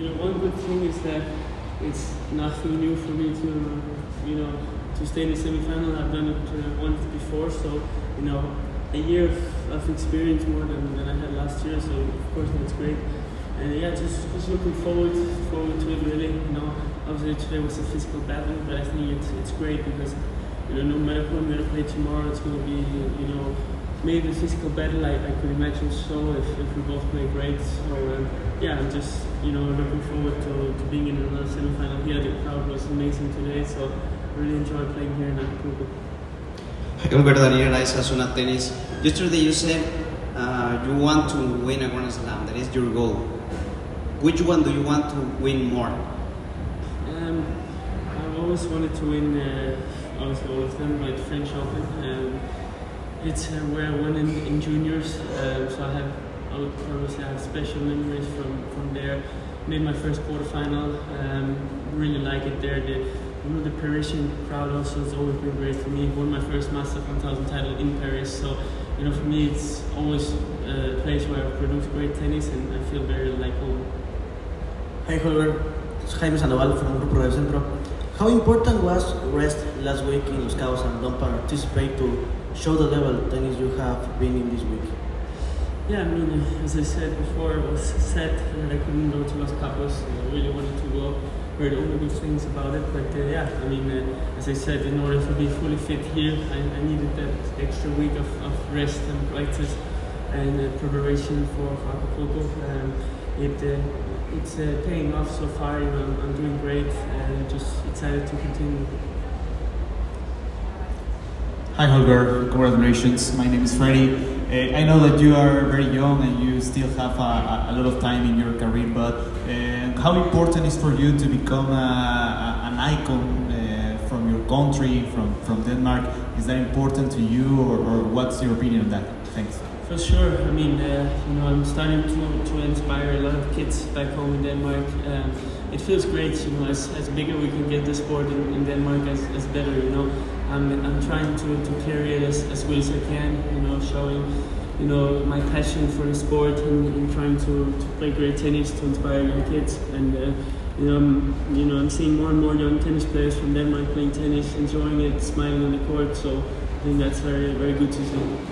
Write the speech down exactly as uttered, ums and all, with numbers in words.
you know, one good thing is that it's nothing new for me to, you know, to stay in the semi-final. I've done it uh, once before, so you know, a year of, of experience more than, than I had last year. So of course that's great. And yeah, just just looking forward forward to it really. You know, obviously today was a physical battle, but I think it's it's great because you know no matter who I'm gonna play tomorrow, it's gonna be you know maybe the physical battle I, I could imagine so if, if we both play great. So um, yeah, I'm just you know looking forward to, to being in another semi-final here. The crowd was amazing today, so I really enjoyed playing here in Acapulco. Alberto Daniel Araiza, Zona Tennis. Yesterday you said uh, you want to win a Grand Slam. That is your goal. Which one do you want to win more? Um, I've always wanted to win uh, obviously all of them, but French Open. Um, it's uh, where I won in, in juniors, um, so I have I would probably say I have special memories from, from there. Made my first quarterfinal. Um, really like it there. The, You know, the Parisian crowd also has always been great for me. Won my first Master one thousand title in Paris, so you know, for me it's always a place where I produce great tennis and I feel very like home. Hi Holger, it's Jaime Sandoval from Grupo Radio Centro. How important was rest last week in Los Cabos and don't participate to show the level of tennis you have been in this week? Yeah, I mean, as I said before, it was sad that I couldn't go to Los Cabos. I really wanted to go. Heard only good things about it, but uh, yeah, I mean, uh, as I said, in order to be fully fit here, I, I needed that extra week of, of rest and practice and uh, preparation for, for Acapulco. Um, it uh, it's uh, paying off so far. You know, I'm, I'm doing great, and just excited to continue. Hi Holger, congratulations. My name is Freddie. Uh, I know that you are very young and you still have a, a lot of time in your career, but uh, how important is for you to become a, a, an icon uh, from your country, from, from Denmark? Is that important to you, or, or what's your opinion on that? Thanks. For sure. I mean, uh, you know, I'm starting to, to inspire a lot of kids back home in Denmark. Um, it feels great, you know, as, as bigger we can get the sport in, in Denmark, as, as better, you know. I'm, I'm trying to, to carry it as, as well as I can, you know, showing, you know, my passion for the sport and, and trying to, to play great tennis to inspire young kids. And, uh, you know, I'm, you know, I'm seeing more and more young tennis players from Denmark playing tennis, enjoying it, smiling on the court. So I think that's very, very good to see.